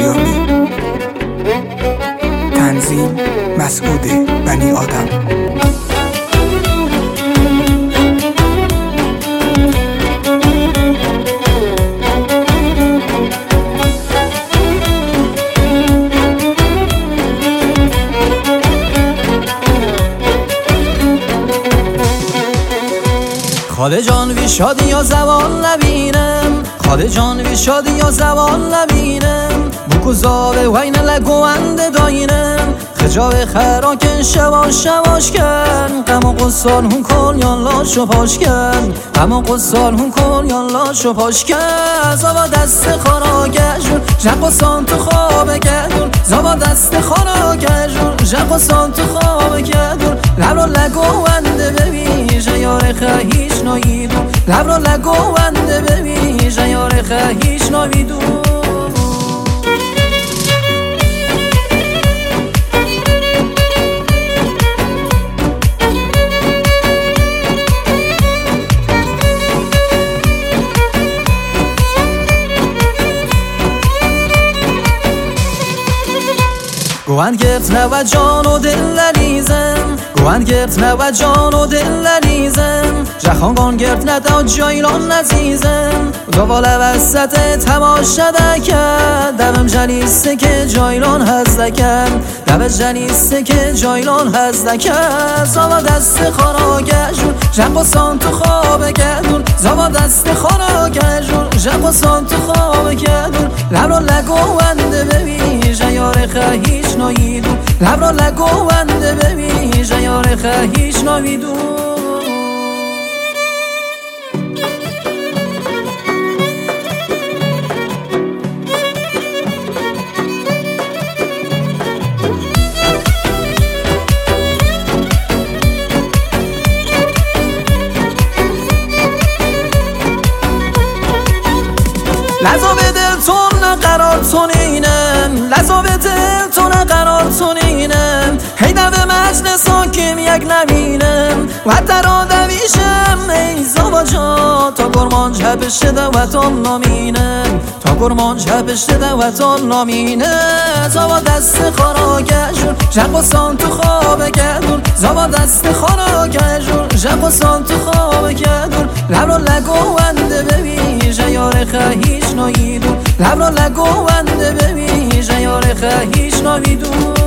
آریانی. تنظیم مسعود بنی آدم. خاله جان وی شادی یا زوال نبینم، خاله جان وی شادی یا زوال نبینم، بکو زاوه وین لگوند داینم، خجاب خراکن شواش شواش کن، غم و قصال هون کن یا لاشو پاش کن، غم و قصال هون کن یا لاشو پاش کن. زابا دست خارا گشون جق و سان تو خواب گدون، زابا دست خارا گشون جق و سان تو خواب گدون، لب رو لگوند ببیش یار خواهیش ناییدون، لب رو لگوند ببیش یار خواهیش ناییدون. گوهن گرفت نو جان و دل نریزم، گوهن گرفت نو جان و دل نریزم، جخانگان گرفت ندا جایلان نزیزم، دوال وسط تماشا دکن، دبم جلیسته که جایلان هز دکن، دبم جلیسته که جایلان هز دکن. زاوا دست خارا گشون جق و سان تو خواب گدون، زاوا دست خارا گشون جق و سان تو خواب گدون، لب رو لگوند ببیش یار خواهیش ناییدون، لب رو لگوند ببیش یار خواهیش ناییدون. لذا به دل تو نقرار تو نینم، لذا به دل تو نقرار تو نینم، هیدم به مجلس حاکم یک نبینم و در آدویشم ای زابا جان، تا گرمان جبشته دوتان نامینم، تا گرمان جبشته دوتان نامینم. زابا دست خارا گشون جق و سان تو خواب گدون، زابا دست خارا گشون جق و سان تو خواب گدون، لب رو لگوند ببیش یار خواهیش ناییدون، لب رو لگوند ببیش یار خواهیش ناییدون.